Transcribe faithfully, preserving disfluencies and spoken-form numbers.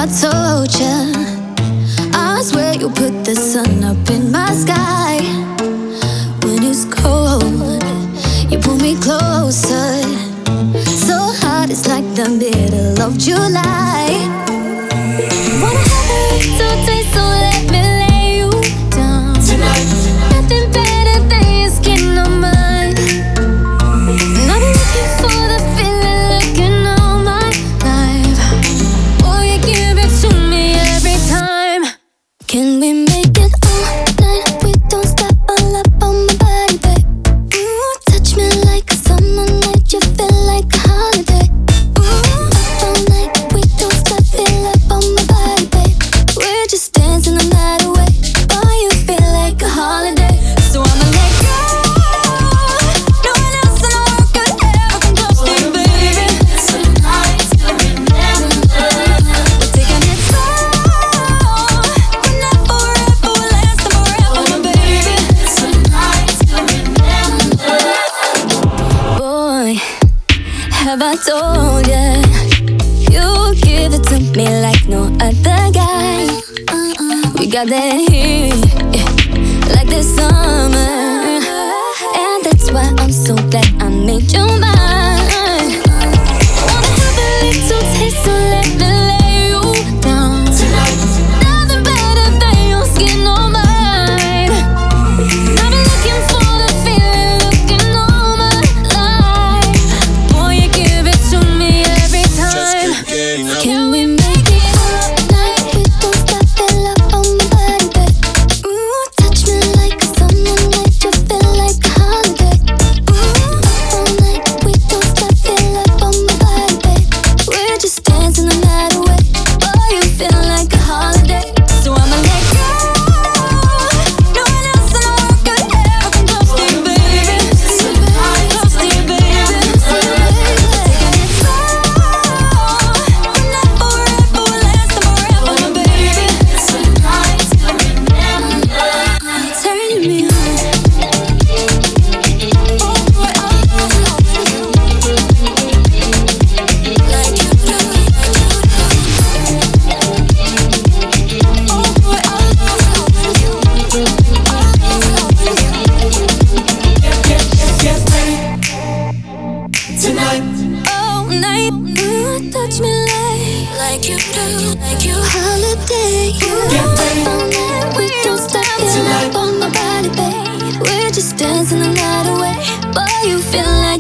I told ya, I swear you put the sun up in my sky. When it's cold, you pull me closer, so hot it's like the middle of July. Wanna have a little taste, so let me lay you down tonight. Nothing better than your skin on mine. And I've been looking for the feeling, looking all my life. Boy, you give it to me every time. Can we make it all night? We don't stop, all up on my body, babe. Ooh, touch me like a summer night, you feel like a holiday. Ooh, up all night, we don't stop, feel up on my body, babe. We're just dancing the night away. Boy, you feel like a holiday. So I'ma let go. No one else in the world could ever come close to you, baby. Tonight, we're taking it slow. We're not forever, we're lasting forever, my baby. Tonight, boy, have I told ya, you give it to me like no other guy. We got that heat, yeah, like the summer, and that's why I'm so glad I made you mine. Wanna have a little taste, so let me lay you down tonight. Nothing better than your skin on mine. I've been looking for the feeling, looking all my life. Boy, you give it to me every time. Can we make it all night? We don't stop, feel up on my body, babe. Ooh, touch me like a summer night, you feel like a holiday. Ooh, up all night, we don't stop, feel up on my body, babe. We're just dancing the night away. Boy, you feel like a holiday. So I'ma let go. No one else in the world could ever come close to you, baby. Close to you, baby. Taking it slow. We're not forever, we're lasting forever, my baby. Tonight, turning me on. Like you do. Tonight, All night, ooh, touch me like, like you do, like you holiday. Ooh, all night, we don't stop, feel up on my body, babe. We're just dancing the night away. Boy, you feel like